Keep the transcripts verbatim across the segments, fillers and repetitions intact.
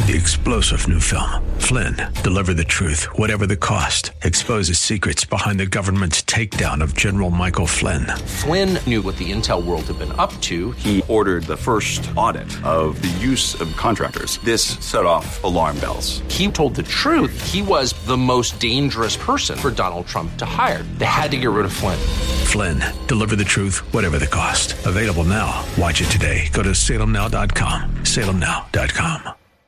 The explosive new film, Flynn, deliver the truth, whatever the cost, exposes secrets behind the government's takedown of General Michael Flynn. Flynn knew what the intel world had been up to. He ordered the first audit of the use of contractors. This set off alarm bells. He told the truth. He was the most dangerous person for Donald Trump to hire. They had to get rid of Flynn. Flynn, deliver the truth, whatever the cost. Available now. Watch it today. Go to salem now dot com. salem now dot com.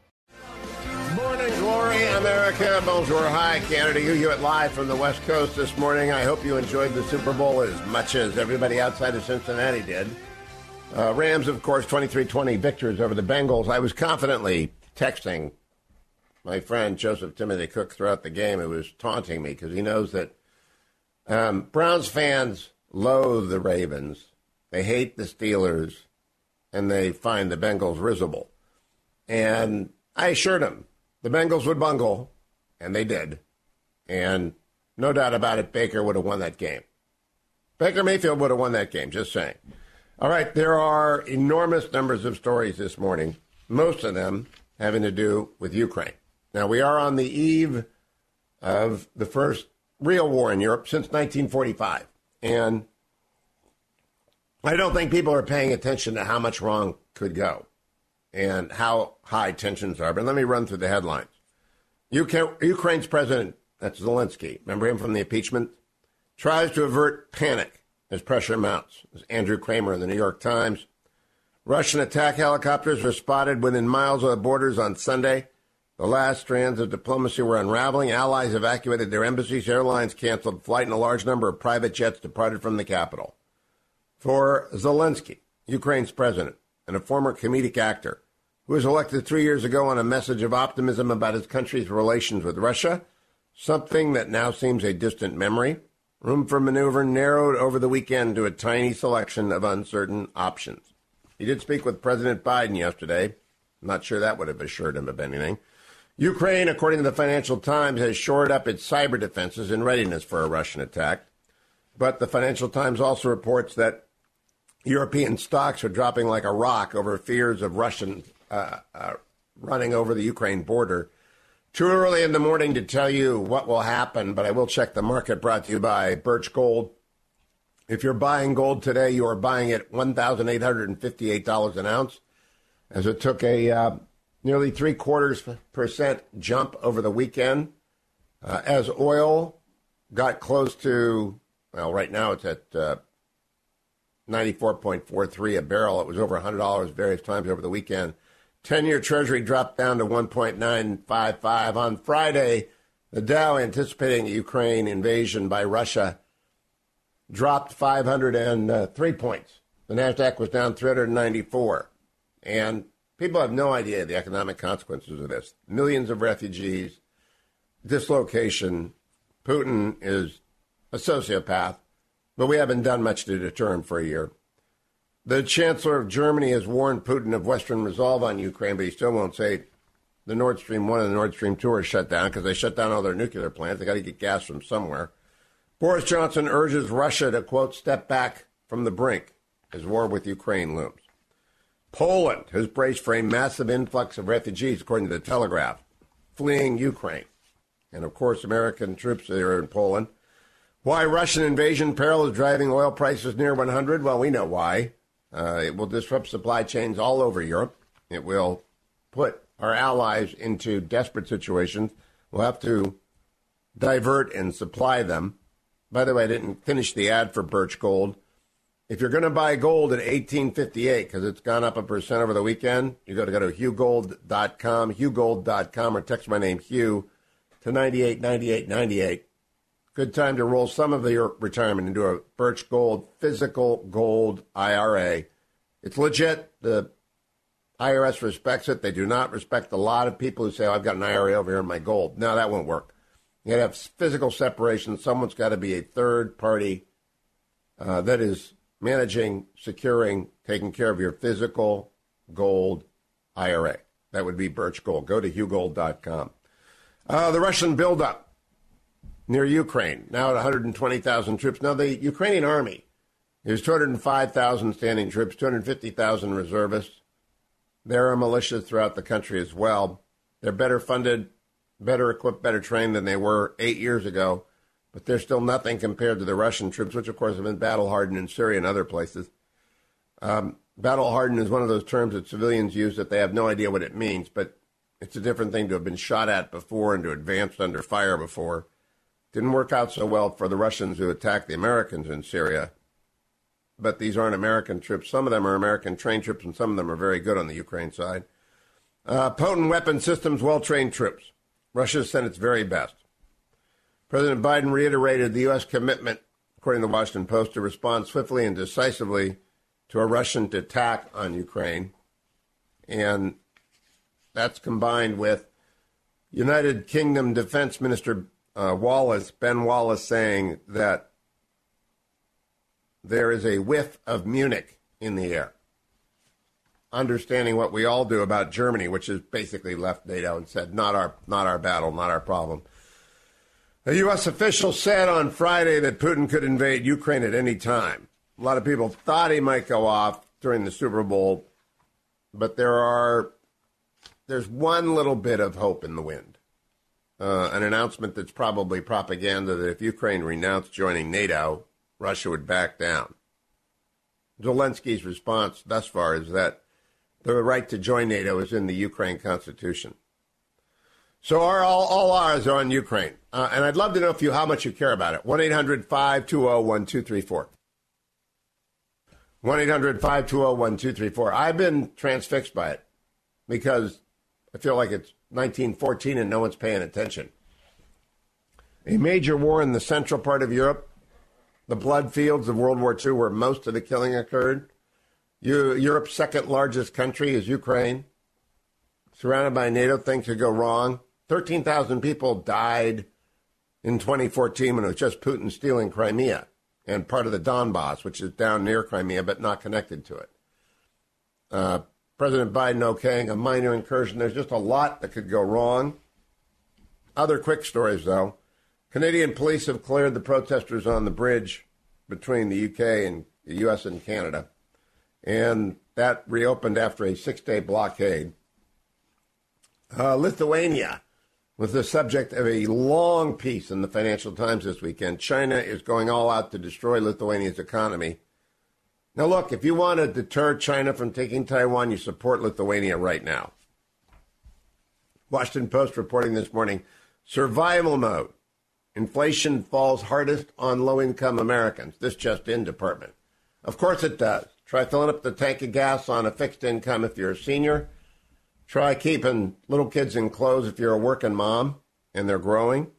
America, bonjour, hi, Canada. You hear it live from the West Coast this morning. I hope you enjoyed the Super Bowl as much as everybody outside of Cincinnati did. Uh, Rams, of course, twenty-three twenty victors over the Bengals. I was confidently texting my friend Joseph Timothy Cook throughout the game, who was taunting me because he knows that um, Browns fans loathe the Ravens. They hate the Steelers, and they find the Bengals risible. And I assured him the Bengals would bungle, and they did. And no doubt about it, Baker would have won that game. Baker Mayfield would have won that game, just saying. All right, there are enormous numbers of stories this morning, most of them having to do with Ukraine. Now, we are on the eve of the first real war in Europe since nineteen forty-five. And I don't think people are paying attention to how much wrong could go and how high tensions are. But let me run through the headlines. Ukraine's president, that's Zelensky, remember him from the impeachment, tries to avert panic as pressure mounts. This is Andrew Kramer in the New York Times. Russian attack helicopters were spotted within miles of the borders on Sunday. The last strands of diplomacy were unraveling. Allies evacuated their embassies. Airlines canceled flight, and a large number of private jets departed from the capital. For Zelensky, Ukraine's president, and a former comedic actor who was elected three years ago on a message of optimism about his country's relations with Russia, something that now seems a distant memory, room for maneuver narrowed over the weekend to a tiny selection of uncertain options. He did speak with President Biden yesterday. I'm not sure that would have assured him of anything. Ukraine, according to the Financial Times, has shored up its cyber defenses in readiness for a Russian attack. But the Financial Times also reports that European stocks are dropping like a rock over fears of Russian uh, uh, running over the Ukraine border. Too early in the morning to tell you what will happen, but I will check the market. Brought to you by Birch Gold. If you're buying gold today, you are buying it one thousand eight hundred fifty-eight dollars an ounce, as it took a uh, nearly three-quarters percent jump over the weekend. Uh, as oil got close to, well, right now it's at uh, ninety-four point four three a barrel. It was over one hundred dollars various times over the weekend. ten-year Treasury dropped down to one point nine five five. On Friday, the Dow, anticipating the Ukraine invasion by Russia, dropped five hundred three points. The NASDAQ was down three hundred ninety-four. And people have no idea the economic consequences of this. Millions of refugees, dislocation. Putin is a sociopath, but we haven't done much to deter him for a year. The Chancellor of Germany has warned Putin of Western resolve on Ukraine, but he still won't say the Nord Stream one and the Nord Stream two are shut down because they shut down all their nuclear plants. They got to get gas from somewhere. Boris Johnson urges Russia to, quote, step back from the brink as war with Ukraine looms. Poland has braced for a massive influx of refugees, according to the Telegraph, fleeing Ukraine. And, of course, American troops are in Poland. Why Russian invasion peril is driving oil prices near one hundred? Well, we know why. Uh, it will disrupt supply chains all over Europe. It will put our allies into desperate situations. We'll have to divert and supply them. By the way, I didn't finish the ad for Birch Gold. If you're going to buy gold at eighteen fifty-eight, because it's gone up a percent over the weekend, you got to go to hugh gold dot com, hugh gold dot com, or text my name, Hugh, to ninety-eight ninety-eight ninety-eight. Good time to roll some of your retirement into a Birch Gold physical gold I R A. It's legit. The I R S respects it. They do not respect a lot of people who say, oh, I've got an I R A over here in my gold. No, that won't work. You got to have physical separation. Someone's got to be a third party uh, that is managing, securing, taking care of your physical gold I R A. That would be Birch Gold. Go to hugh gold dot com. Uh, the Russian buildup near Ukraine, now at one hundred twenty thousand troops. Now, the Ukrainian army, there's two hundred five thousand standing troops, two hundred fifty thousand reservists. There are militias throughout the country as well. They're better funded, better equipped, better trained than they were eight years ago, but they're still nothing compared to the Russian troops, which, of course, have been battle-hardened in Syria and other places. Um, battle-hardened is one of those terms that civilians use that they have no idea what it means, but it's a different thing to have been shot at before and to advance under fire before. Didn't work out so well for the Russians who attacked the Americans in Syria, but these aren't American troops. Some of them are American-trained troops, and some of them are very good on the Ukraine side. Uh, potent weapon systems, well-trained troops. Russia sent its very best. President Biden reiterated the U S commitment, according to the Washington Post, to respond swiftly and decisively to a Russian attack on Ukraine. And that's combined with United Kingdom Defense Minister uh, Wallace, Ben Wallace, saying that there is a whiff of Munich in the air. Understanding what we all do about Germany, which has basically left NATO and said, not our, not our battle, not our problem. A U S official said on Friday that Putin could invade Ukraine at any time. A lot of people thought he might go off during the Super Bowl, but there are there's one little bit of hope in the wind. Uh, an announcement that's probably propaganda that if Ukraine renounced joining NATO, Russia would back down. Zelensky's response thus far is that the right to join NATO is in the Ukraine Constitution. So our, all, all ours are on Ukraine. Uh, and I'd love to know if you how much you care about it. one eight hundred five two zero one two three four. one eight hundred five two zero one two three four. I've been transfixed by it because I feel like it's nineteen fourteen and no one's paying attention. A major war in the central part of Europe, the blood fields of World War Two where most of the killing occurred. Europe's second largest country is Ukraine. Surrounded by NATO, things could go wrong. thirteen thousand people died in twenty fourteen when it was just Putin stealing Crimea and part of the Donbass, which is down near Crimea but not connected to it. Uh, President Biden okaying a minor incursion. There's just a lot that could go wrong. Other quick stories, though. Canadian police have cleared the protesters on the bridge between the U K and the U S and Canada, and that reopened after a six-day blockade. Uh, Lithuania was the subject of a long piece in the Financial Times this weekend. China is going all out to destroy Lithuania's economy. Now, look, if you want to deter China from taking Taiwan, you support Lithuania right now. Washington Post reporting this morning, survival mode. Inflation falls hardest on low-income Americans. This just in department. Of course it does. Try filling up the tank of gas on a fixed income if you're a senior. Try keeping little kids in clothes if you're a working mom and they're growing.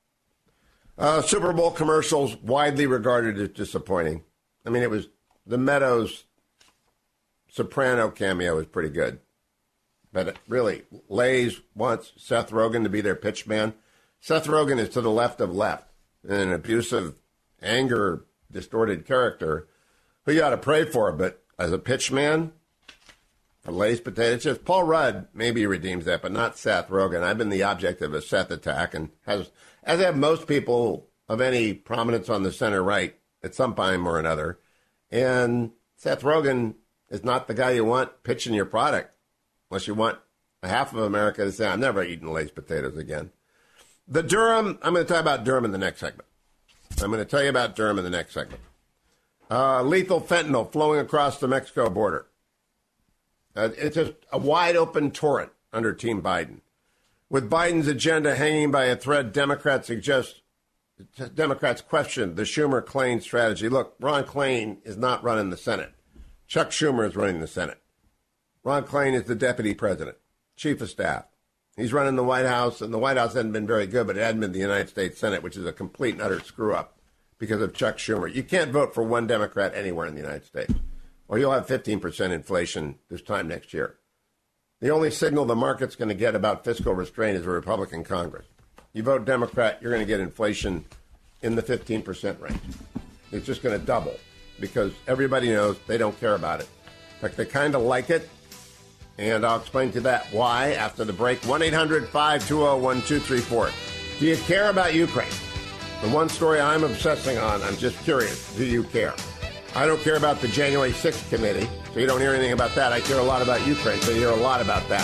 Uh, Super Bowl commercials widely regarded as disappointing. I mean, it was the Meadows Soprano cameo was pretty good. But it really, Lay's wants Seth Rogen to be their pitch man. Seth Rogen is to the left of left, an abusive, anger, distorted character who you ought to pray for. But as a pitch man for Lay's potato chips, Paul Rudd maybe redeems that, but not Seth Rogen. I've been the object of a Seth attack, and has, as have most people of any prominence on the center right at some time or another. And Seth Rogen is not the guy you want pitching your product, unless you want half of America to say, I'm never eating Lay's potatoes again. The Durham, I'm going to talk about Durham in the next segment. I'm going to tell you about Durham in the next segment. Uh, lethal fentanyl flowing across the Mexico border. Uh, it's just a wide open torrent under Team Biden. With Biden's agenda hanging by a thread, Democrats suggest, Democrats question the Schumer-Klain strategy. Look, Ron Klain is not running the Senate. Chuck Schumer is running the Senate. Ron Klain is the deputy president, chief of staff. He's running the White House, and the White House hasn't been very good, but it hadn't been the United States Senate, which is a complete and utter screw-up because of Chuck Schumer. You can't vote for one Democrat anywhere in the United States, or you'll have fifteen percent inflation this time next year. The only signal the market's going to get about fiscal restraint is a Republican Congress. You vote Democrat, you're going to get inflation in the fifteen percent range. It's just going to double because everybody knows they don't care about it. In fact, they kind of like it. And I'll explain to that why after the break. one eight hundred five two zero one two three four. Do you care about Ukraine? The one story I'm obsessing on, I'm just curious, do you care? I don't care about the January sixth committee, so you don't hear anything about that. I care a lot about Ukraine, so you hear a lot about that.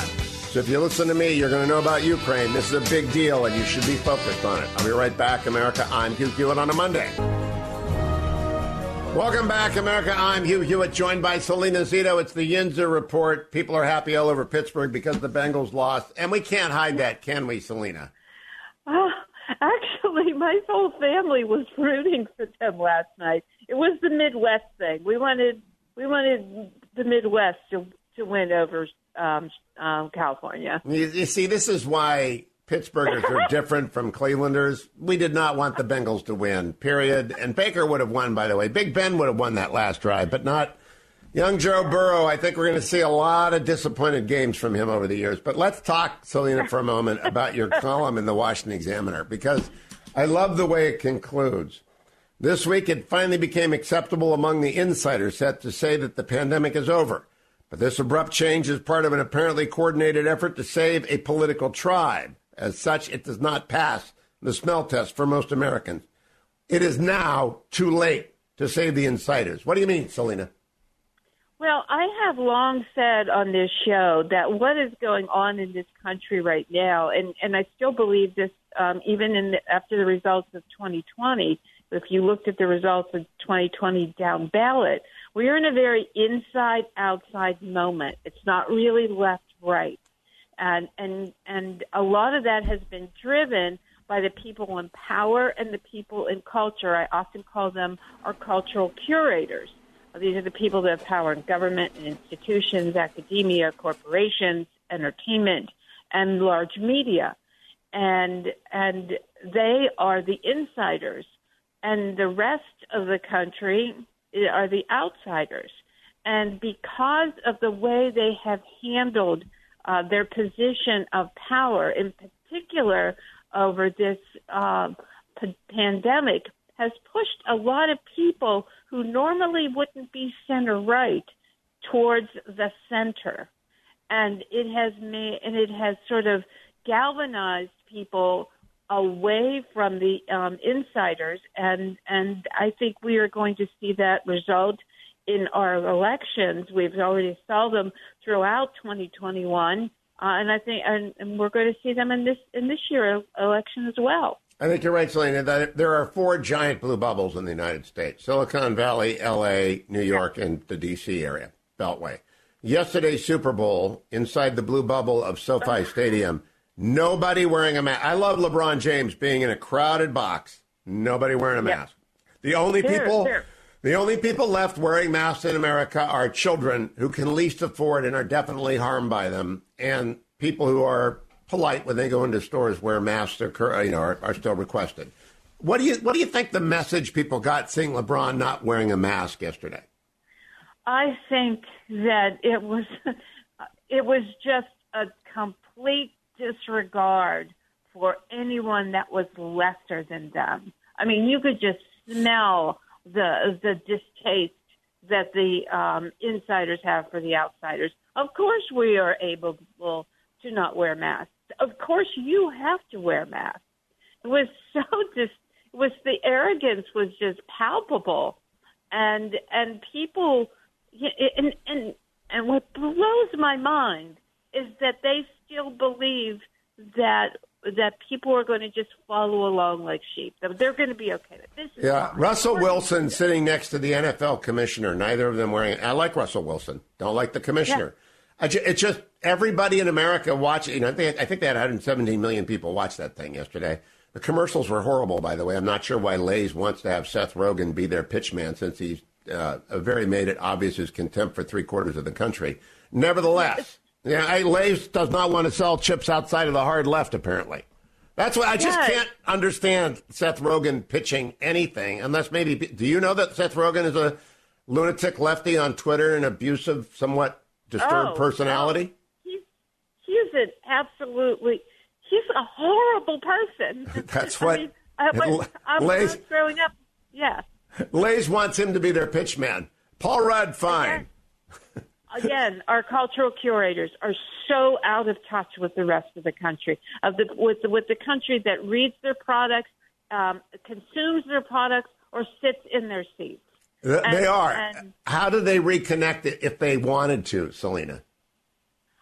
So if you listen to me, you're going to know about Ukraine. This is a big deal, and you should be focused on it. I'll be right back, America. I'm Hugh Hewitt on a Monday. Welcome back, America. I'm Hugh Hewitt, joined by Selena Zito. It's the Yinzer Report. People are happy all over Pittsburgh because the Bengals lost. And we can't hide that, can we, Selena? Uh, actually, my whole family was rooting for them last night. It was the Midwest thing. We wanted we wanted the Midwest to, to win over um, um, California. You, you see, this is why Pittsburghers are different from Clevelanders. We did not want the Bengals to win, period. And Baker would have won, by the way. Big Ben would have won that last drive, but not young Joe Burrow. I think we're going to see a lot of disappointed games from him over the years. But let's talk, Selena, for a moment about your column in the Washington Examiner, because I love the way it concludes. This week, it finally became acceptable among the insider set to say that the pandemic is over. But this abrupt change is part of an apparently coordinated effort to save a political tribe. As such, it does not pass the smell test for most Americans. It is now too late to save the insiders. What do you mean, Selena? Well, I have long said on this show that what is going on in this country right now, and, and I still believe this um, even in the, after the results of twenty twenty, if you looked at the results of twenty twenty down ballot, we are in a very inside-outside moment. It's not really left-right. And, and and a lot of that has been driven by the people in power and the people in culture. I often call them our cultural curators. These are the people that have power in government and institutions, academia, corporations, entertainment, and large media. And and they are the insiders. And the rest of the country are the outsiders. And because of the way they have handled Uh, their position of power, in particular over this uh, p- pandemic, has pushed a lot of people who normally wouldn't be center right towards the center, and it has made and it has sort of galvanized people away from the um, insiders, and and I think we are going to see that result in our elections. We've already saw them throughout twenty twenty-one, uh, and I think, and, and we're going to see them in this in this year election as well. I think you're right, Selena, that there are four giant blue bubbles in the United States: Silicon Valley, L A, New York, and the D C area, Beltway. Yesterday's Super Bowl, inside the blue bubble of SoFi Stadium, nobody wearing a mask. I love LeBron James being in a crowded box, nobody wearing a mask. Yep. The only there, people... There. The only people left wearing masks in America are children who can least afford and are definitely harmed by them, and people who are polite when they go into stores where masks are, you know, are, are still requested. What do you what do you think the message people got seeing LeBron not wearing a mask yesterday? I think that it was it was just a complete disregard for anyone that was lesser than them. I mean, you could just smell the the distaste that the um, insiders have for the outsiders. Of course we are able to not wear masks. Of course you have to wear masks. It was so just it was the arrogance was just palpable, and and people and and and what blows my mind is that they still believe that that people are going to just follow along like sheep. They're going to be okay. This is yeah, fine. Russell Wilson sitting next to the N F L commissioner, neither of them wearing – I like Russell Wilson. Don't like the commissioner. Yeah. I ju- it's just everybody in America watching – you know, I think, I think they had one hundred seventeen million people watch that thing yesterday. The commercials were horrible, by the way. I'm not sure why Lay's wants to have Seth Rogen be their pitch man, since he's uh, very made it obvious his contempt for three-quarters of the country. Nevertheless – yeah, I, Lay's does not want to sell chips outside of the hard left, apparently. That's why I just yes. can't understand Seth Rogen pitching anything, unless maybe, do you know that Seth Rogen is a lunatic lefty on Twitter, an abusive, somewhat disturbed oh, personality? No. He's, he's an absolutely, he's a horrible person. That's what, I mean, I was, I was Lay's, growing up, yeah. Lay's wants him to be their pitch man. Paul Rudd, fine. Again, again, our cultural curators are so out of touch with the rest of the country, of the with the, with the country that reads their products, um, consumes their products, or sits in their seats. They and, are. And, How do they reconnect it if they wanted to, Selena?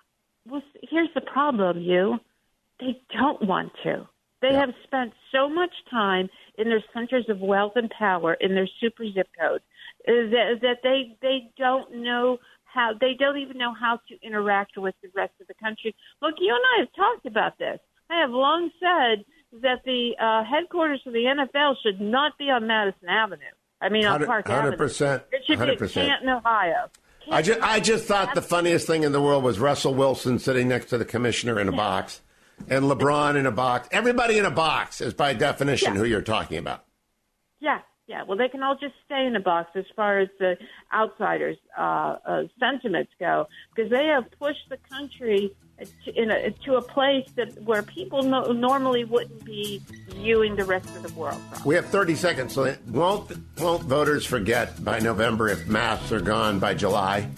well, here's the problem, you. They don't want to. They Yeah. have spent so much time in their centers of wealth and power, in their super zip codes, uh, that, that they they don't know how. They don't even know how to interact with the rest of the country. Look, you and I have talked about this. I have long said that the uh, headquarters of the N F L should not be on Madison Avenue. I mean, on Park one hundred percent, Avenue. It should one hundred percent. be at Canton, Ohio. Canton, I just, I just thought the funniest thing in the world was Russell Wilson sitting next to the commissioner in a box, and LeBron in a box. Everybody in a box is by definition Yeah. who you're talking about. Yeah, yeah. Well, they can all just stay in a box as far as the outsiders' uh, uh, sentiments go, because they have pushed the country to, in a, to a place that where people no, normally wouldn't be viewing the rest of the world from. We have thirty seconds. So won't won't voters forget by November if masks are gone by July?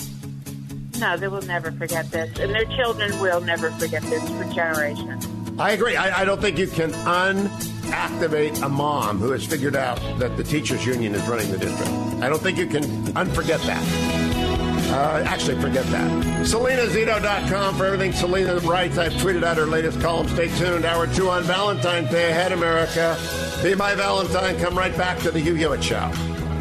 No, they will never forget this, and their children will never forget this for generations. I agree. I, I don't think you can unactivate a mom who has figured out that the teachers union is running the district. I don't think you can unforget that. Uh, actually, forget that. Selena Zito dot com for everything Selena writes. I've tweeted out her latest column. Stay tuned. Hour two on Valentine's Day. Ahead, America. Be my Valentine. Come right back to the Hugh Hewitt Show.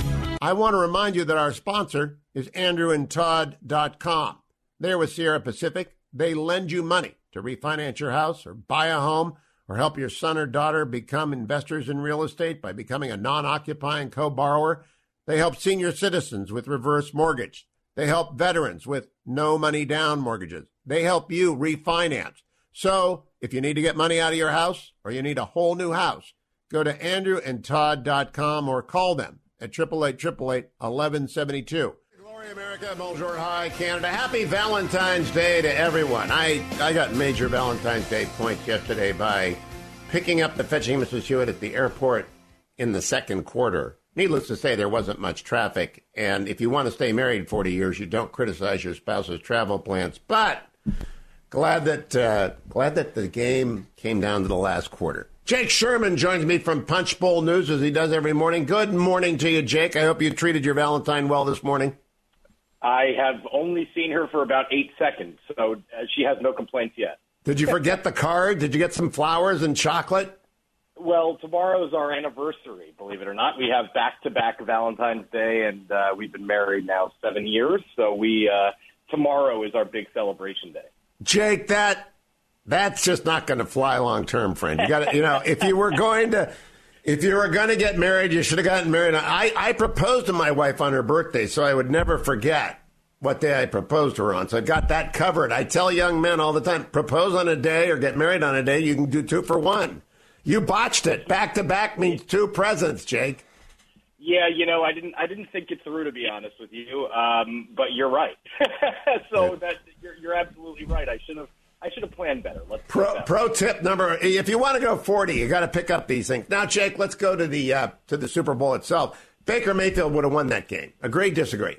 I want to remind you that our sponsor is Andrew and Todd dot com. They're with Sierra Pacific. They lend you money to refinance your house or buy a home or help your son or daughter become investors in real estate by becoming a non-occupying co-borrower. They help senior citizens with reverse mortgage. They help veterans with no money down mortgages. They help you refinance. So if you need to get money out of your house or you need a whole new house, go to Andrew and Todd dot com or call them at eight eight eight, eight eight eight, one one seven two. Glory America, bonjour, hi Canada. Happy Valentine's Day to everyone. I, I got major Valentine's Day points yesterday by picking up and fetching Missus Hewitt at the airport in the second quarter. Needless to say, there wasn't much traffic, and if you want to stay married forty years, you don't criticize your spouse's travel plans. But glad that uh, glad that the game came down to the last quarter. Jake Sherman joins me from Punch Bowl News as he does every morning. Good morning to you, Jake. I hope you treated your Valentine well this morning. I have only seen her for about eight seconds, so uh, she has no complaints yet. Did you forget the card? Did you get some flowers and chocolate? Well, tomorrow's our anniversary, believe it or not. We have back-to-back Valentine's Day, and uh, we've been married now seven years. So we uh, tomorrow is our big celebration day. Jake, that that's just not going to fly long term, friend. You got to, you know, if you were going to, if you were going to get married, you should have gotten married. I I proposed to my wife on her birthday, so I would never forget what day I proposed to her on. So I got that covered. I tell young men all the time, propose on a day or get married on a day. You can do two for one. You botched it. Back to back means two presents, Jake. Yeah, you know, I didn't I didn't think it through, to be honest with you. Um, but you're right. so that you're, you're absolutely right. I should have I should have planned better. Let's pro pro tip number: if you want to go forty, you got to pick up these things. Now, Jake, let's go to the uh, to the Super Bowl itself. Baker Mayfield would have won that game. Agree? Disagree?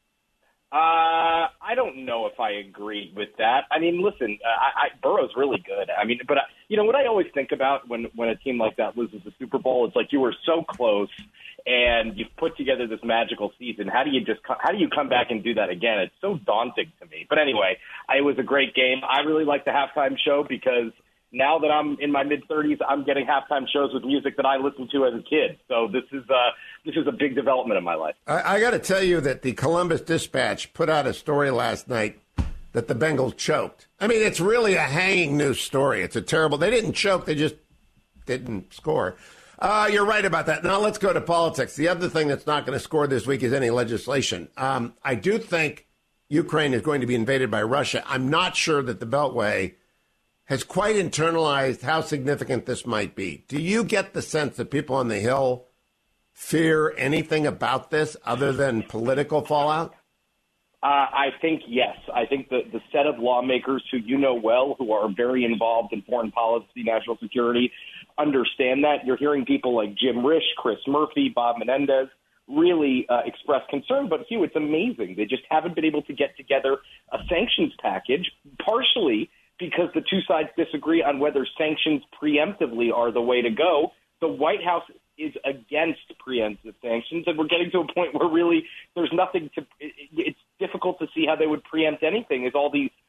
Uh, I don't know if I agree with that. I mean, listen, uh, I, I, Burrow's really good. I mean, but uh, you know what I always think about when when a team like that loses the Super Bowl? It's like you were so close, and you've put together this magical season. How do you just how do you come back and do that again? It's so daunting to me. But anyway, it was a great game. I really like the halftime show because now that I'm in my mid-thirties, I'm getting halftime shows with music that I listened to as a kid. So this is uh, this is a big development in my life. I, I got to tell you that the Columbus Dispatch put out a story last night that the Bengals choked. I mean, it's really a hanging news story. It's a terrible. They didn't choke. They just didn't score. Uh, you're right about that. Now let's go to politics. The other thing that's not going to score this week is any legislation. Um, I do think Ukraine is going to be invaded by Russia. I'm not sure that the Beltway has quite internalized how significant this might be. Do you get the sense that people on the Hill fear anything about this other than political fallout? Uh, I think yes. I think the, the set of lawmakers who you know well, who are very involved in foreign policy, national security, understand that. You're hearing people like Jim Risch, Chris Murphy, Bob Menendez really uh, express concern. But, Hugh, it's amazing. They just haven't been able to get together a sanctions package, partially because the two sides disagree on whether sanctions preemptively are the way to go. The White House is against preemptive sanctions, and we're getting to a point where really there's nothing to – it's difficult to see how they would preempt anything as all these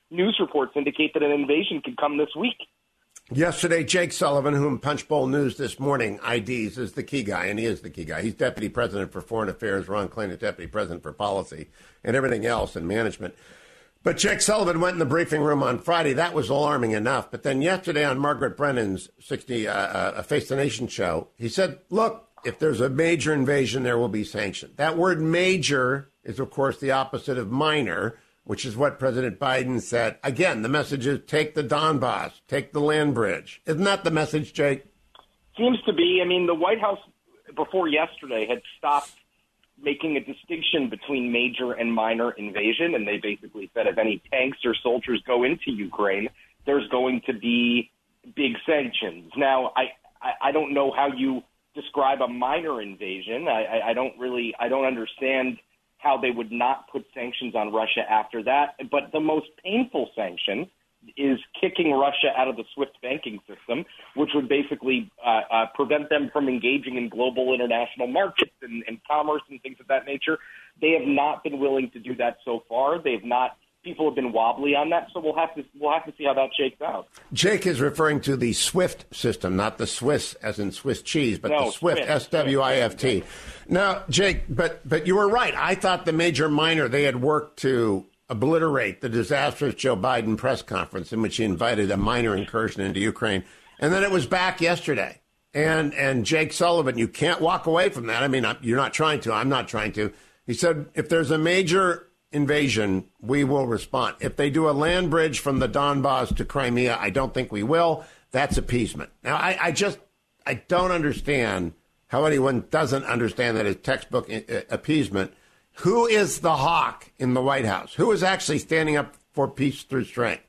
news reports indicate that an invasion could come this week. Yesterday, Jake Sullivan, whom Punchbowl News this morning I Ds is the key guy, and he is the key guy. He's deputy president for foreign affairs. Ron Klain is deputy president for policy and everything else in management. But Jake Sullivan went in the briefing room on Friday. That was alarming enough. But then yesterday on Margaret Brennan's sixty uh, uh, Face the Nation show, he said, look, if there's a major invasion, there will be sanctions. That word major is, of course, the opposite of minor, which is what President Biden said. Again, the message is take the Donbass, take the land bridge. Isn't that the message, Jake? Seems to be. I mean, the White House before yesterday had stopped making a distinction between major and minor invasion, and they basically said if any tanks or soldiers go into Ukraine, there's going to be big sanctions. Now, I, I, I don't know how you describe a minor invasion. I, I, I don't really, I don't understand how they would not put sanctions on Russia after that. But the most painful sanction is kicking Russia out of the SWIFT banking system, which would basically uh, uh, prevent them from engaging in global international markets and, and commerce and things of that nature. They have not been willing to do that so far. They've not. People have been wobbly on that, so we'll have to we'll have to see how that shakes out. Jake is referring to the SWIFT system, not the Swiss as in Swiss cheese, but no, the SWIFT, S W I F T. Now, Jake, but but you were right. I thought the major minor, they had worked to obliterate the disastrous Joe Biden press conference in which he invited a minor incursion into Ukraine. And then it was back yesterday. And and Jake Sullivan, you can't walk away from that. I mean, you're not trying to. I'm not trying to. He said, if there's a major invasion, we will respond. If they do a land bridge from the Donbass to Crimea, I don't think we will. That's appeasement. Now, I, I just, I don't understand how anyone doesn't understand that as textbook appeasement. Who is the hawk in the White House? Who is actually standing up for peace through strength?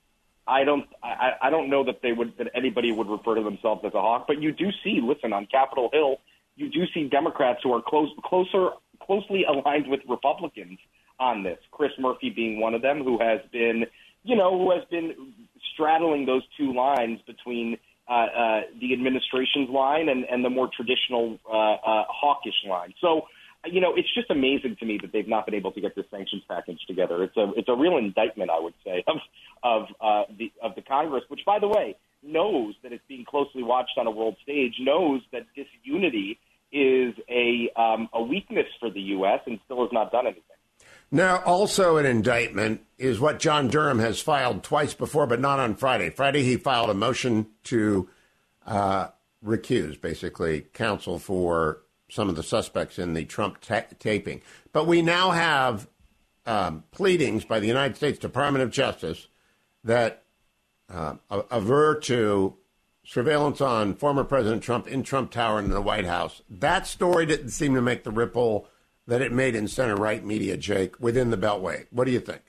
I don't. I, I don't know that they would. That anybody would refer to themselves as a hawk. But you do see. Listen, on Capitol Hill, you do see Democrats who are close, closer, closely aligned with Republicans on this. Chris Murphy being one of them, who has been, you know, who has been straddling those two lines between uh, uh, the administration's line and, and the more traditional uh, uh, hawkish line. So. You know, it's just amazing to me that they've not been able to get this sanctions package together. It's a it's a real indictment, I would say, of of uh, the of the Congress, which, by the way, knows that it's being closely watched on a world stage, knows that disunity is a um, a weakness for the U S and still has not done anything. Now, also an indictment is what John Durham has filed twice before, but not on Friday. Friday, he filed a motion to uh, recuse, basically, counsel for some of the suspects in the Trump ta- taping. But we now have um, pleadings by the United States Department of Justice that uh, aver to surveillance on former President Trump in Trump Tower and in the White House. That story didn't seem to make the ripple that it made in center-right media, Jake, within the Beltway. What do you think?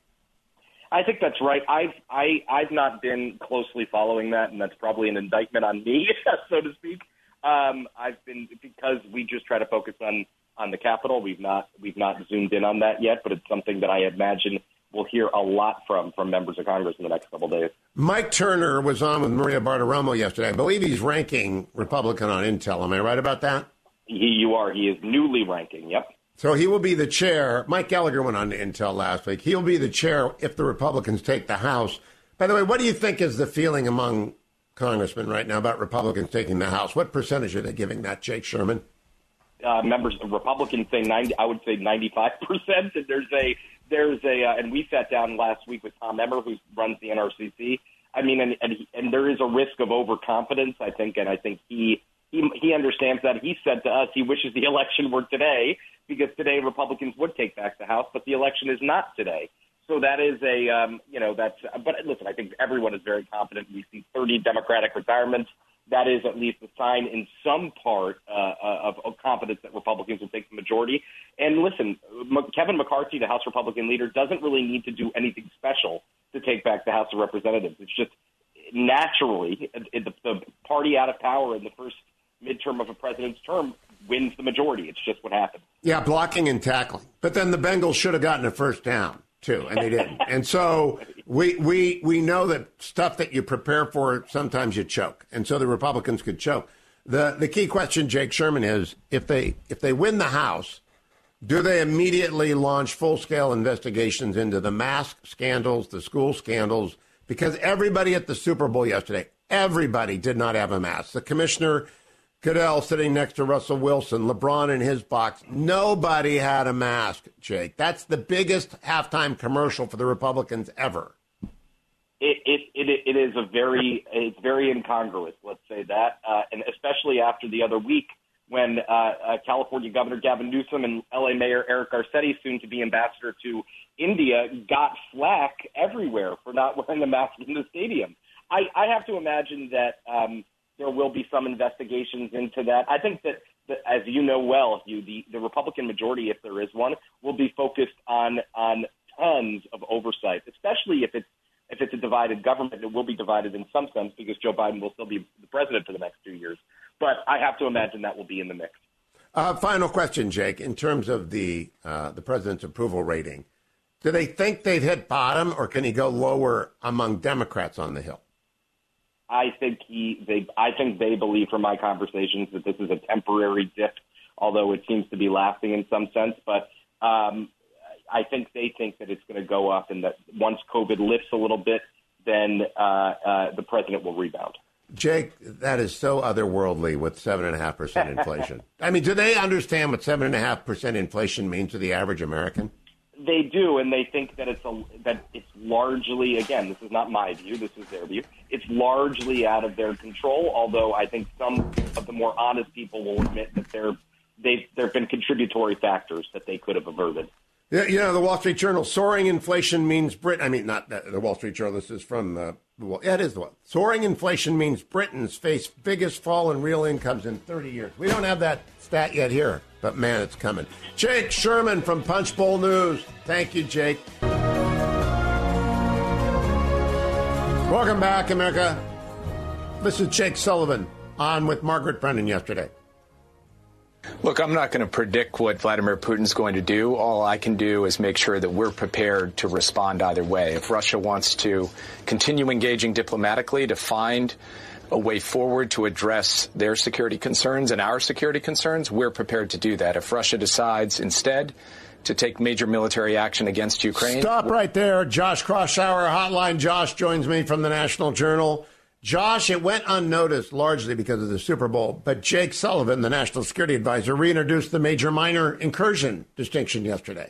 I think that's right. I've I, I've not been closely following that, and that's probably an indictment on me, so to speak. Um, I've been because we just try to focus on, on the Capitol. We've not we've not zoomed in on that yet, but it's something that I imagine we'll hear a lot from from members of Congress in the next couple of days. Mike Turner was on with Maria Bartiromo yesterday. I believe he's ranking Republican on Intel. Am I right about that? He, you are. He is newly ranking. Yep. So he will be the chair. Mike Gallagher went on to Intel last week. He'll be the chair if the Republicans take the House. By the way, what do you think is the feeling among congressmen right now about Republicans taking the House? What percentage are they giving that, Jake Sherman? Uh, members of the Republican thing, ninety, I would say ninety-five percent. And there's a, there's a, uh, and we sat down last week with Tom Emmer, who runs the N R C C. I mean, and and, he, and there is a risk of overconfidence, I think, and I think he, he he understands that. He said to us he wishes the election were today, because today Republicans would take back the House, but the election is not today. So that is a, um, you know, that's, but listen, I think everyone is very confident. We see thirty Democratic retirements. That is at least a sign in some part uh, of, of confidence that Republicans will take the majority. And listen, Kevin McCarthy, the House Republican leader, doesn't really need to do anything special to take back the House of Representatives. It's just naturally the, the party out of power in the first midterm of a president's term wins the majority. It's just what happens. Yeah, blocking and tackling. But then the Bengals should have gotten a first down, too, and they didn't. And so we we we know that stuff that you prepare for, sometimes you choke. And so the Republicans could choke. The the key question, Jake Sherman, is if they if they win the House, Do they immediately launch full-scale investigations into the mask scandals, the school scandals? Because everybody at the Super Bowl yesterday, everybody did not have a mask. The commissioner, Goodell, sitting next to Russell Wilson, LeBron in his box, nobody had a mask, Jake. That's the biggest halftime commercial for the Republicans ever. It it it, it is a very it's very incongruous. Let's say that, uh, and especially after the other week when uh, uh, California Governor Gavin Newsom and L A Mayor Eric Garcetti, soon to be ambassador to India, got flack everywhere for not wearing a mask in the stadium. I, I have to imagine that um, there will be some investigations into that. I think that, that as you know well, you the, the Republican majority, if there is one, will be focused on on tons of oversight, especially if it's if it's a divided government. It will be divided in some sense because Joe Biden will still be the president for the next two years. But I have to imagine that will be in the mix. Uh, final question, Jake. In terms of the uh, the president's approval rating, do they think they've hit bottom, or can he go lower among Democrats on the Hill? I think he, they, I think they believe from my conversations that this is a temporary dip, although it seems to be lasting in some sense. But um, I think they think that it's going to go up, and that once COVID lifts a little bit, then uh, uh, the president will rebound. Jake, that is so otherworldly with seven and a half percent inflation. I mean, do they understand what seven and a half percent inflation means to the average American? They do, and they think that it's a that it's largely, again, this is not my view, this is their view. It's largely out of their control. Although I think some of the more honest people will admit that there they there have been contributory factors that they could have averted. Yeah, you know, the Wall Street Journal, soaring inflation means Britain. I mean, not the Wall Street Journal. This is from uh, well, yeah, it is the one. Soaring inflation means Britain's face biggest fall in real incomes in thirty years. We don't have that stat yet here, but man, it's coming. Jake Sherman from Punch Bowl News. Thank you, Jake. Welcome back, America. This is Jake Sullivan on with Margaret Brennan yesterday. Look, I'm not going to predict what Vladimir Putin's going to do. All I can do is make sure that we're prepared to respond either way. If Russia wants to continue engaging diplomatically to find a way forward to address their security concerns and our security concerns, we're prepared to do that. If Russia decides instead to take major military action against Ukraine. Stop right there. Josh Kraushaar, hotline. Josh joins me from the National Journal. Josh, it went unnoticed largely because of the Super Bowl, but Jake Sullivan, the national security advisor, reintroduced the major-minor incursion distinction yesterday.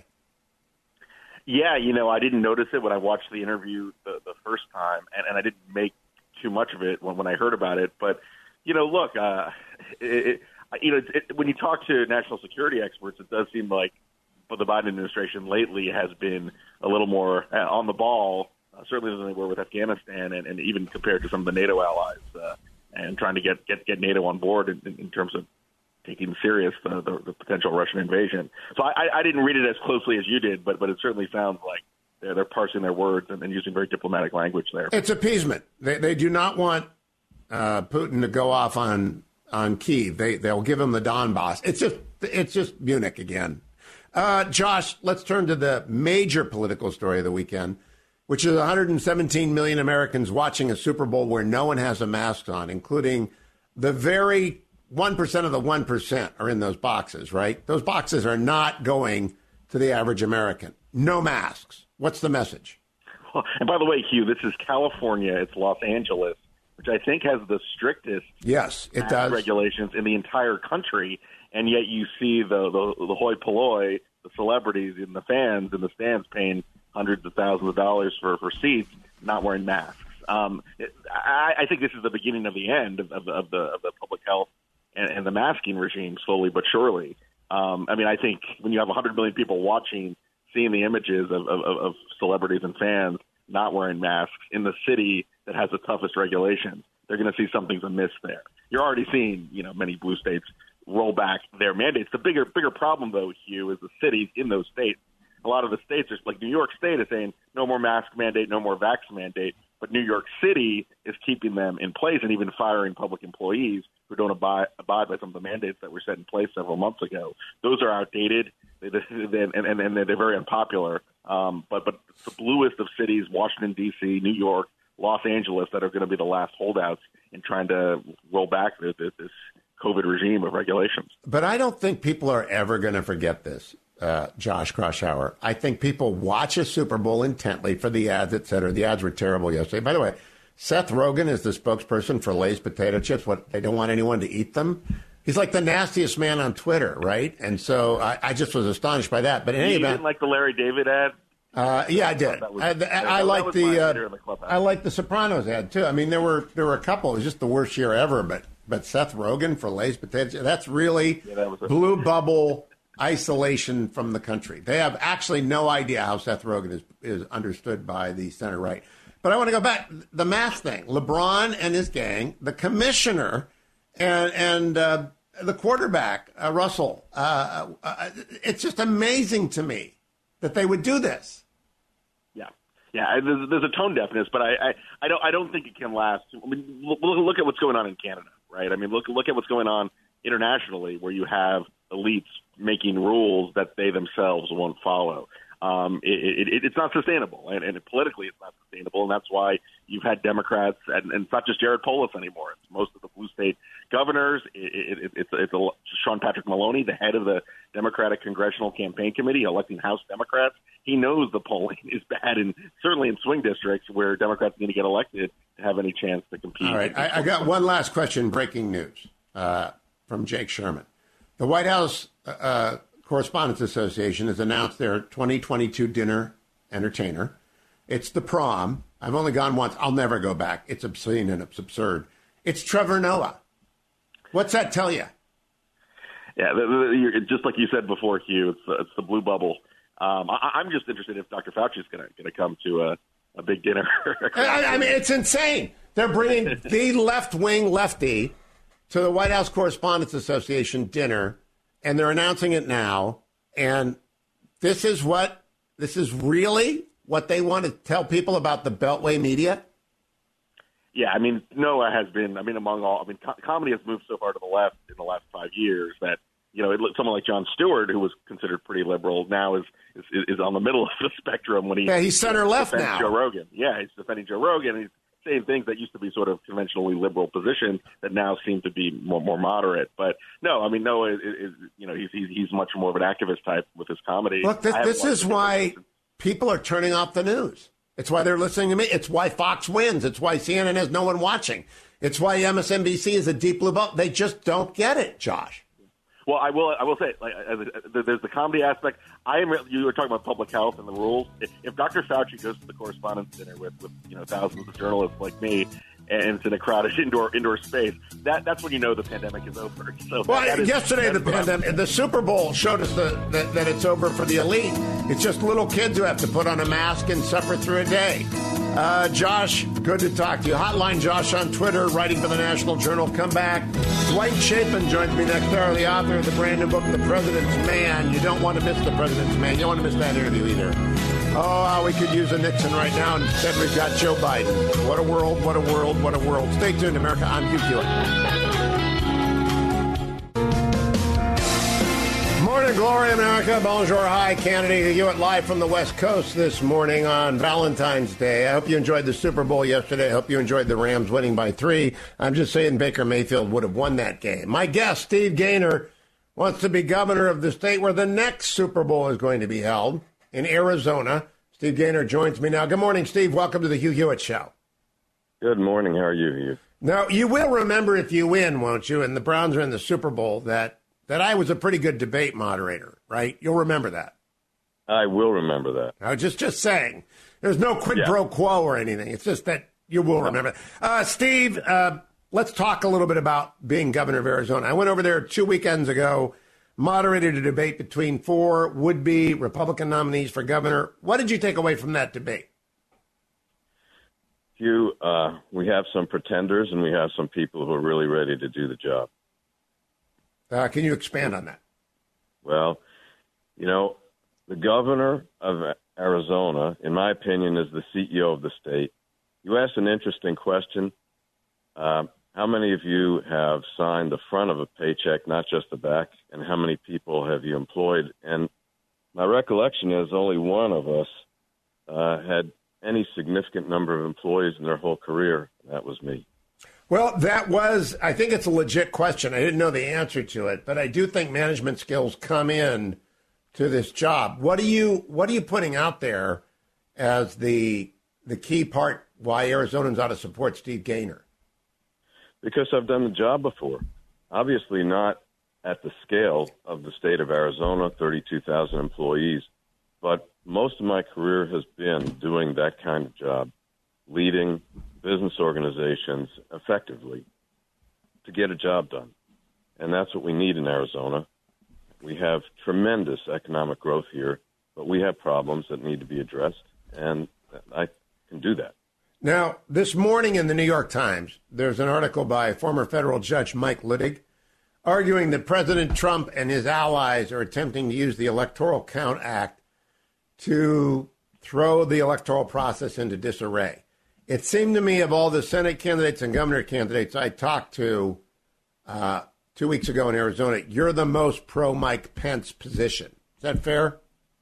Yeah, you know, I didn't notice it when I watched the interview the, the first time, and, and I didn't make too much of it when, when I heard about it. But, you know, look, uh, it, it, you know, it, it, when you talk to national security experts, it does seem like the Biden administration lately has been a little more uh, on the ball, Uh, certainly than they were with Afghanistan, and, and even compared to some of the NATO allies, uh, and trying to get, get, get NATO on board in, in terms of taking serious the, the, the potential Russian invasion. So I, I didn't read it as closely as you did, but but it certainly sounds like they're, they're parsing their words and, and using very diplomatic language there. It's appeasement. They they do not want uh, Putin to go off on on Kyiv. They they'll give him the Donbass. It's just it's just Munich again. Uh, Josh, let's turn to the major political story of the weekend, which is one hundred seventeen million Americans watching a Super Bowl where no one has a mask on, including the very one percent of the one percent are in those boxes, right? Those boxes are not going to the average American. No masks. What's the message? Well, and by the way, Hugh, this is California. It's Los Angeles, which I think has the strictest yes, it does. regulations in the entire country. And yet you see the, the, the hoi polloi, the celebrities and the fans in the stands paying hundreds of thousands of dollars for, for seats, not wearing masks. Um, it, I, I think this is the beginning of the end of, of, of, the, of the public health and, and the masking regime, slowly but surely. Um, I mean, I think when you have one hundred million people watching, seeing the images of, of, of celebrities and fans not wearing masks in the city that has the toughest regulations, they're going to see something's amiss there. You're already seeing, you know, many blue states roll back their mandates. The bigger, bigger problem, though, Hugh, is the cities in those states. A lot of the states, are, like New York State, is saying no more mask mandate, no more vax mandate. But New York City is keeping them in place and even firing public employees who don't abide, abide by some of the mandates that were set in place several months ago. Those are outdated, they, they, and, and, and they're very unpopular. Um, but, but the bluest of cities, Washington, D C, New York, Los Angeles, that are going to be the last holdouts in trying to roll back this, this COVID regime of regulations. But I don't think people are ever going to forget this. uh, Josh Kraushaar. I think people watch a Super Bowl intently for the ads, et cetera. The ads were terrible yesterday. By the way, Seth Rogen is the spokesperson for Lay's potato chips. What, they don't want anyone to eat them? He's like the nastiest man on Twitter, right? And so I, I just was astonished by that. But in any you event, didn't like the Larry David ad? Uh, yeah, I did. Was, I, I, I like the, uh, the I like the Sopranos ad too. I mean, there were there were a couple. It was just the worst year ever. But but Seth Rogen for Lay's potato, that's really yeah, that was a- blue bubble isolation from the country. They have actually no idea how Seth Rogen is is understood by the center right. But I want to go back the math thing. LeBron and his gang, the commissioner, and and. Uh, The quarterback, uh, Russell, uh, uh, it's just amazing to me that they would do this. Yeah, yeah. There's, there's a tone deafness, but I, I, I don't, I don't think it can last. I mean, look, look at what's going on in Canada, right? I mean, look, look at what's going on internationally, where you have elites making rules that they themselves won't follow. Um, it, it, it's not sustainable, and, and politically it's not sustainable, and that's why you've had Democrats, and, and it's not just Jared Polis anymore. It's most of the blue state governors. It, it, it's it's a, Sean Patrick Maloney, the head of the Democratic Congressional Campaign Committee, electing House Democrats. He knows the polling is bad, and certainly in swing districts where Democrats are going to get elected to have any chance to compete. All right, I, I got one last question. Breaking news uh, from Jake Sherman. The White House uh, Correspondents Association has announced their twenty twenty-two dinner entertainer. It's the prom. I've only gone once. I'll never go back. It's obscene and it's absurd. It's Trevor Noah. What's that tell you? Yeah, the, the, just like you said before, Hugh, it's, it's the blue bubble. Um, I, I'm just interested if Doctor Fauci is going to come to a, a big dinner. I, I mean, it's insane. They're bringing the left-wing lefty to the White House Correspondents Association dinner, and they're announcing it now. And this is what, this is really what they want to tell people about the Beltway media? Yeah, I mean, Noah has been, I mean, among all, I mean, co- comedy has moved so far to the left in the last five years that, you know, it, someone like Jon Stewart, who was considered pretty liberal, now is is, is on the middle of the spectrum when he Yeah, he's center left now. Joe Rogan. Yeah, he's defending Joe Rogan. He's saying things that used to be sort of conventionally liberal positions that now seem to be more, more moderate. But no, I mean, Noah is, is you know, he's, he's he's much more of an activist type with his comedy. Look, this, this is why people are turning off the news. It's why they're listening to me. It's why Fox wins. It's why C N N has no one watching. It's why M S N B C is a deep blue belt. They just don't get it, Josh. Well, I will. I will say, like, there's the comedy aspect. I am. You were talking about public health and the rules. If, if Doctor Fauci goes to the correspondence dinner with, with you know thousands of journalists like me, and it's in a crowded indoor indoor space, that that's when you know the pandemic is over. So well, that is, yesterday the pandemic, the Super Bowl showed us the, the, that it's over for the elite. It's just little kids who have to put on a mask and suffer through a day. Uh, Josh, good to talk to you. Hotline Josh on Twitter, writing for the National Journal. Come back. Dwight Chapin joins me next hour, the author of the brand new book, The President's Man. You don't want to miss The President's Man. You don't want to miss that interview either. Oh, we could use a Nixon right now. Instead, we've got Joe Biden. What a world, what a world, what a world. Stay tuned, America. I'm Hugh Hewitt. Morning, glory, America. Bonjour, hi, Canada. Hugh Hewitt live from the West Coast this morning on Valentine's Day. I hope you enjoyed the Super Bowl yesterday. I hope you enjoyed the Rams winning by three. I'm just saying Baker Mayfield would have won that game. My guest, Steve Gaynor, wants to be governor of the state where the next Super Bowl is going to be held, in Arizona. Steve Gaynor joins me now. Good morning, Steve. Welcome to the Hugh Hewitt Show. Good morning. How are you, Hugh? Now, you will remember if you win, won't you, and the Browns are in the Super Bowl, that, that I was a pretty good debate moderator, right? You'll remember that. I will remember that. I was just, just saying. There's no quid yeah. pro quo or anything. It's just that you will remember. Uh, Steve, uh, let's talk a little bit about being governor of Arizona. I went over there two weekends ago, moderated a debate between four would-be Republican nominees for governor. What did you take away from that debate? Hugh, uh, we have some pretenders and we have some people who are really ready to do the job. Uh, can you expand on that? Well, you know, the governor of Arizona, in my opinion, is the C E O of the state. You asked an interesting question. Um, how many of you have signed the front of a paycheck, not just the back, and how many people have you employed? And my recollection is only one of us uh, had any significant number of employees in their whole career. That was me. Well, that was, I think it's a legit question. I didn't know the answer to it, but I do think management skills come in to this job. What are you What are you putting out there as the the key part why Arizonans ought to support Steve Gaynor? Because I've done the job before. Obviously not at the scale of the state of Arizona, thirty-two thousand employees, but most of my career has been doing that kind of job, leading business organizations effectively to get a job done. And that's what we need in Arizona. We have tremendous economic growth here, but we have problems that need to be addressed, and I can do that. Now, this morning in the New York Times, there's an article by former federal judge Mike Luttig arguing that President Trump and his allies are attempting to use the Electoral Count Act to throw the electoral process into disarray. It seemed to me of all the Senate candidates and governor candidates I talked to uh, two weeks ago in Arizona, you're the most pro-Mike Pence position. Is that fair?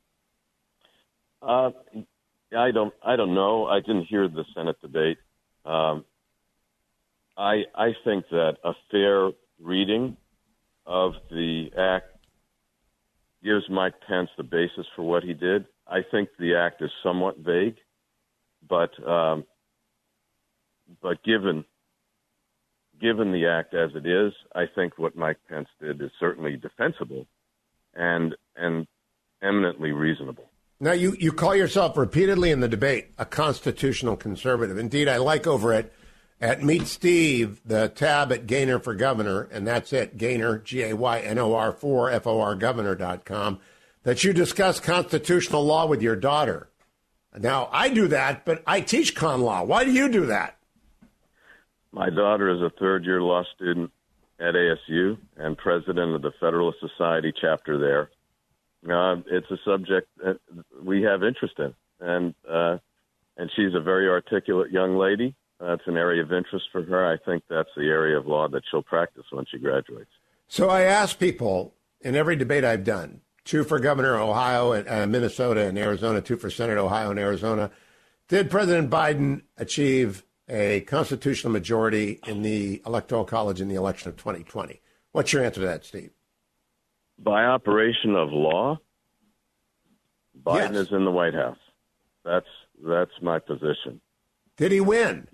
Uh, I don't. I don't know. I didn't hear the Senate debate. Um, I I think that a fair reading of the act gives Mike Pence the basis for what he did. I think the act is somewhat vague, but um, but given given the act as it is, I think what Mike Pence did is certainly defensible and and eminently reasonable. Now, you, you call yourself repeatedly in the debate a constitutional conservative. Indeed, I like over at, at Meet Steve, the tab at Gaynor for Governor, and that's it, Gaynor, G A Y N O R four, F O R governor dot com, that you discuss constitutional law with your daughter. Now, I do that, but I teach con law. Why do you do that? My daughter is a third-year law student at A S U and president of the Federalist Society chapter there. Uh, it's a subject that we have interest in, and uh, and she's a very articulate young lady. Uh, it's an area of interest for her. I think that's the area of law that she'll practice when she graduates. So I ask people in every debate I've done, two for governor, Ohio and uh, Minnesota and Arizona, two for Senate, Ohio and Arizona, did President Biden achieve a constitutional majority in the Electoral College in the election of twenty twenty? What's your answer to that, Steve? By operation of law, Biden yes. is in the White House. That's that's my position. Did he win?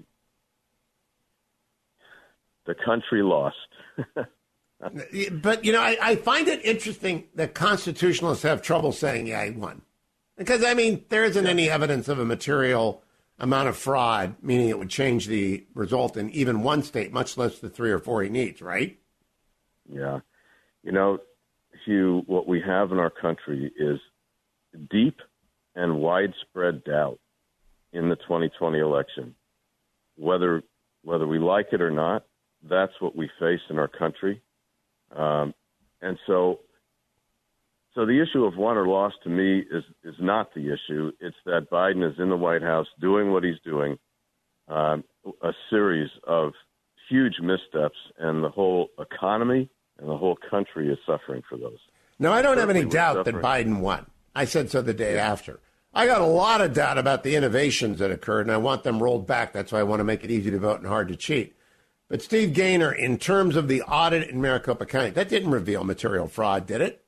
The country lost. But, you know, I, I find it interesting that constitutionalists have trouble saying, yeah, he won. Because, I mean, there isn't yeah. any evidence of a material amount of fraud, meaning it would change the result in even one state, much less the three or four he needs, right? Yeah. You know, Hugh, what we have in our country is deep and widespread doubt in the twenty twenty election. Whether whether we like it or not, that's what we face in our country. Um, and so so the issue of won or lost to me is, is not the issue. It's that Biden is in the White House doing what he's doing, um, a series of huge missteps, and the whole economy and the whole country is suffering for those. No, I don't have any doubt that Biden won. I said so the day yeah. after. I got a lot of doubt about the innovations that occurred, and I want them rolled back. That's why I want to make it easy to vote and hard to cheat. But Steve Gaynor, in terms of the audit in Maricopa County, that didn't reveal material fraud, did it?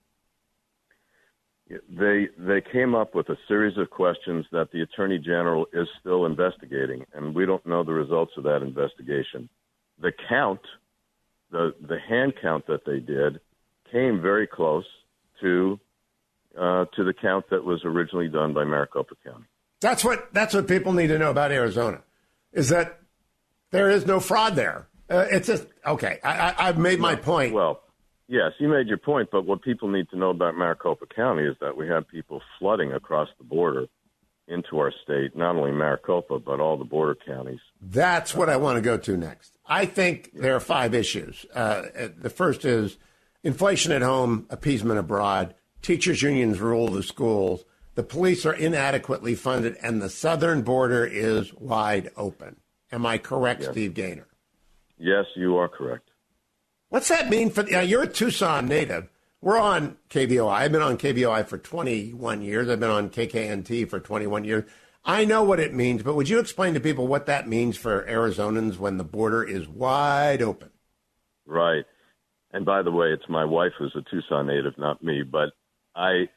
They they came up with a series of questions that the Attorney General is still investigating, and we don't know the results of that investigation. The count The the hand count that they did came very close to uh, to the count that was originally done by Maricopa County. That's what that's what people need to know about Arizona, is that there is no fraud there. Uh, it's just okay. I, I, I've made my point. Well, yes, you made your point, but what people need to know about Maricopa County is that we have people flooding across the border into our state, not only Maricopa, but all the border counties. That's what I want to go to next. I think there are five issues. Uh, the first is inflation at home, appeasement abroad, teachers' unions rule the schools, the police are inadequately funded, and the southern border is wide open. Am I correct, yes. Steve Gaynor? Yes, you are correct. What's that mean for the, uh, you're a Tucson native. We're on K V O I. I've been on K V O I for twenty-one years. I've been on K K N T for twenty-one years. I know what it means, but would you explain to people what that means for Arizonans when the border is wide open? Right. And by the way, it's my wife who's a Tucson native, not me. But I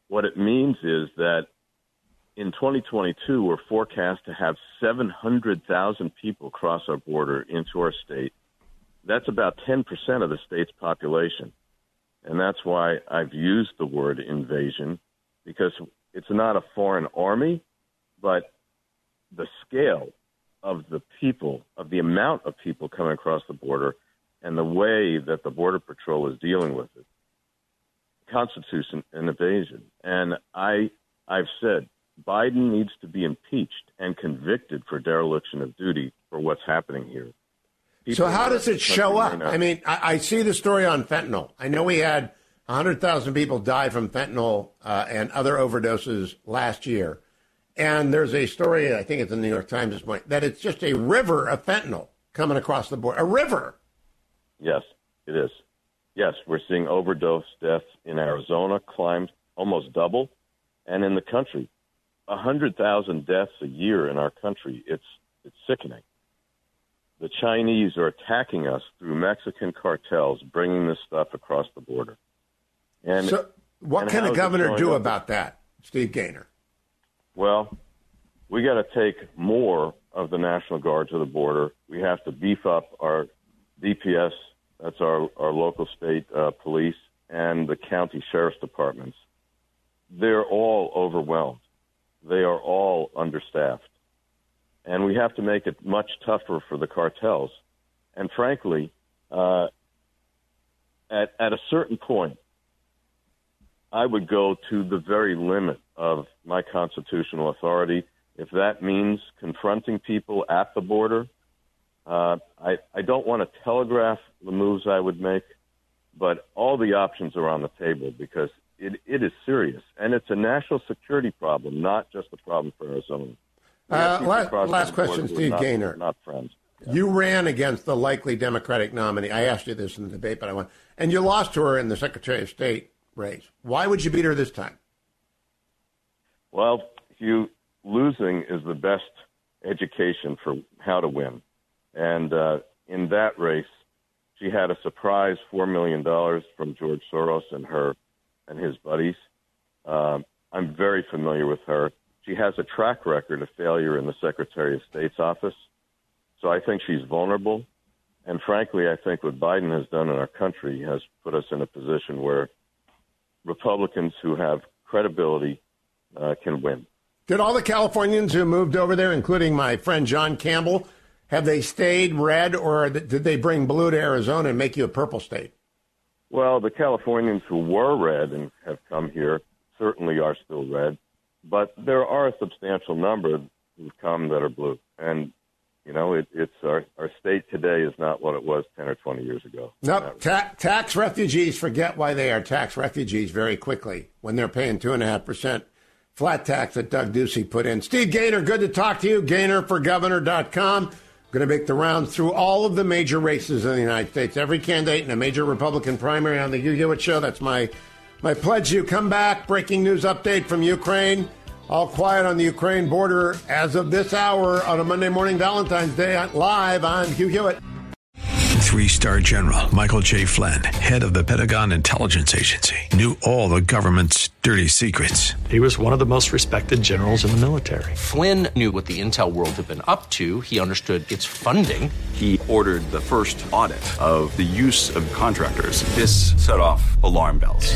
what it means is that in twenty twenty-two, we're forecast to have seven hundred thousand people cross our border into our state. That's about ten percent of the state's population. And that's why I've used the word invasion, because it's not a foreign army, but the scale of the people, of the amount of people coming across the border and the way that the Border Patrol is dealing with it constitutes an, an invasion. And I, I've said Biden needs to be impeached and convicted for dereliction of duty for what's happening here. People so how does it show up? I mean, I, I see the story on fentanyl. I know we had one hundred thousand people die from fentanyl uh, and other overdoses last year. And there's a story, I think it's in the New York Times this morning, that it's just a river of fentanyl coming across the border. A river. Yes, it is. Yes, we're seeing overdose deaths in Arizona climb almost double. And in the country, one hundred thousand deaths a year in our country. It's it's sickening. The Chinese are attacking us through Mexican cartels, bringing this stuff across the border. And so what and can a governor do up? about that, Steve Gaynor? Well, we got to take more of the National Guard to the border. We have to beef up our D P S, that's our, our local state uh, police, and the county sheriff's departments. They're all overwhelmed. They are all understaffed. And we have to make it much tougher for the cartels. And frankly, uh, at, at a certain point, I would go to the very limit of my constitutional authority. If that means confronting people at the border, uh, I, I don't want to telegraph the moves I would make, but all the options are on the table because it, it is serious. And it's a national security problem, not just a problem for Arizona. Uh, last last question, Steve not, Gaynor. Not friends. Yeah. You ran against the likely Democratic nominee. I asked you this in the debate, but I won. And you lost to her in the Secretary of State race. Why would you beat her this time? Well, you losing is the best education for how to win. And uh, in that race, she had a surprise four million dollars from George Soros and her and his buddies. Uh, I'm very familiar with her. She has a track record of failure in the Secretary of State's office. So I think she's vulnerable. And frankly, I think what Biden has done in our country has put us in a position where Republicans who have credibility uh, can win. Did all the Californians who moved over there, including my friend John Campbell, have they stayed red, or did they bring blue to Arizona and make you a purple state? Well, the Californians who were red and have come here certainly are still red. But there are a substantial number who've come that are blue. And, you know, it, it's our, our state today is not what it was ten or twenty years ago. Nope. Ta- tax refugees forget why they are tax refugees very quickly when they're paying two point five percent flat tax that Doug Ducey put in. Steve Gaynor, good to talk to you. Gaynor for Governor dot com. Going to make the rounds through all of the major races in the United States. Every candidate in a major Republican primary on the Hugh Hewitt Show. That's my... My pledge you come back. Breaking news update from Ukraine. All quiet on the Ukraine border as of this hour on a Monday morning, Valentine's Day, live on Hugh Hewitt. Three-star General Michael J. Flynn, head of the Pentagon Intelligence Agency, knew all the government's dirty secrets. He was one of the most respected generals in the military. Flynn knew what the intel world had been up to. He understood its funding. He ordered the first audit of the use of contractors. This set off alarm bells.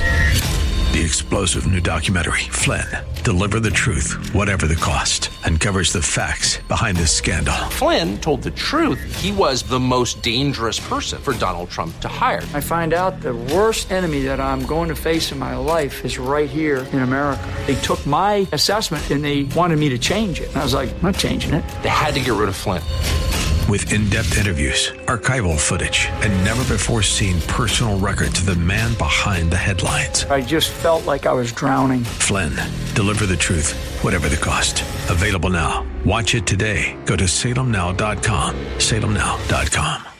The explosive new documentary, Flynn, Deliver the Truth, Whatever the Cost, uncovers the facts behind this scandal. Flynn told the truth. He was the most dangerous person for Donald Trump to hire. I find out the worst enemy that I'm going to face in my life is right here in America. They took my assessment and they wanted me to change it. And I was like, I'm not changing it. They had to get rid of Flynn. With in-depth interviews, archival footage, and never-before-seen personal records of the man behind the headlines. I just felt like I was drowning. Flynn, Deliver the Truth, Whatever the Cost. Available now. Watch it today. Go to Salem Now dot com. Salem Now dot com.